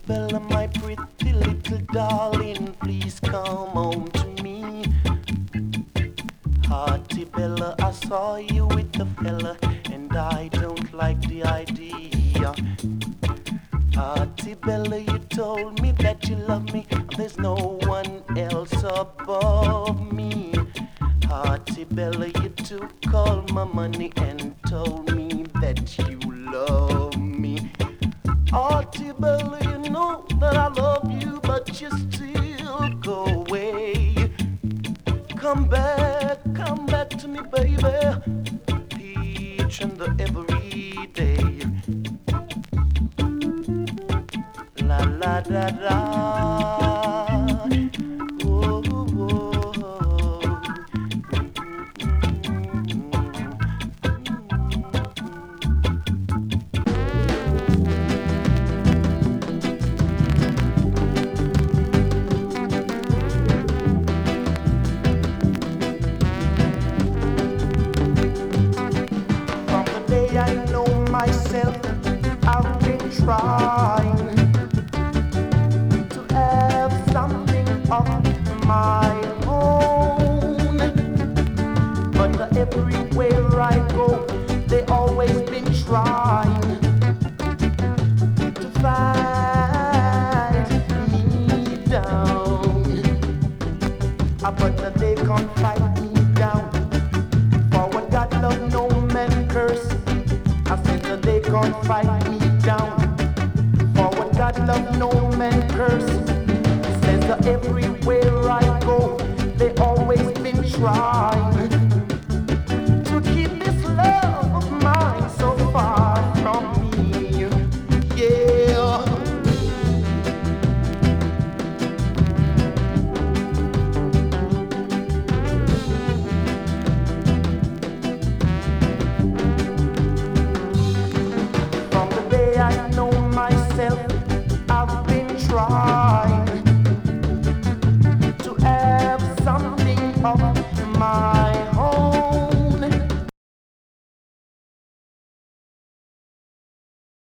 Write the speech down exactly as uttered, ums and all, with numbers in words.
Bella, my pretty little darling, please come home to me. Hearty Bella, I saw you with the fella, and I don't like the idea. Hearty Bella, you told me that you love me, there's no one else above me. Hearty Bella, you took all my money and told me that you love me. Hearty Bella, you know that I love you, but you still go away. Come back, come back to me, baby, each and every day. La la da da. Oh, oh, oh. From the day I know myself, I've been trying to have something of my own, but everywhere I go, they always been trying to fight me down. Ah, but they can't fight me down. For what God love, no man curse. I said that they can't fight me down. For what God love, no man curse.